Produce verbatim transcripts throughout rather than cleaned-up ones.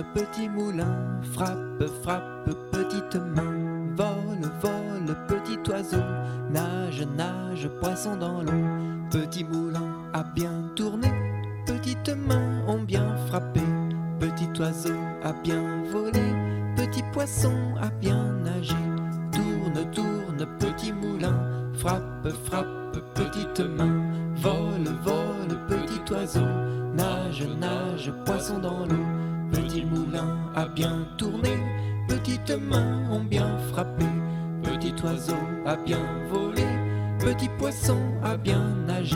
petit moulin, frappe, frappe, petite main, vole, vole, petit oiseau, nage, nage, poisson dans l'eau. Petit moulin a bien tourné, petites mains ont bien frappé, petit oiseau a bien volé, petit poisson a bien nagé. Tourne, tourne, petit moulin, frappe, frappe, petite main, vole, vole, petit oiseau, nage, nage, poisson dans l'eau. Petit moulin a bien tourné, petites mains ont bien frappé, petit oiseau a bien volé, petit poisson a bien nagé.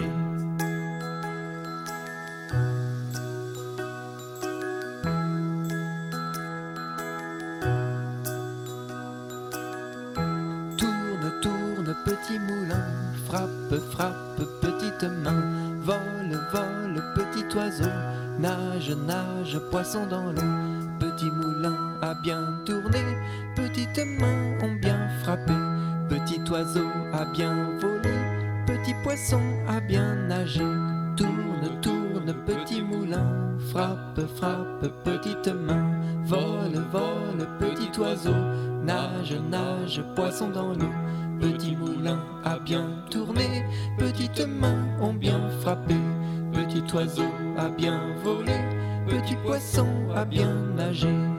Tourne, tourne, petit moulin, frappe, frappe, petite main, vole, vole, petit oiseau, nage, nage, poisson dans l'eau. Petit moulin a bien tourné, petites mains ont bien frappé, petit oiseau a bien volé, petit poisson a bien nagé. Tourne, tourne, petit moulin, frappe, frappe, petite main, vole, vole, petit oiseau, nage, nage, poisson dans l'eau. Petit moulin a bien tourné, petites mains ont bien frappé, petit oiseau a bien volé, petit poisson a bien nagé.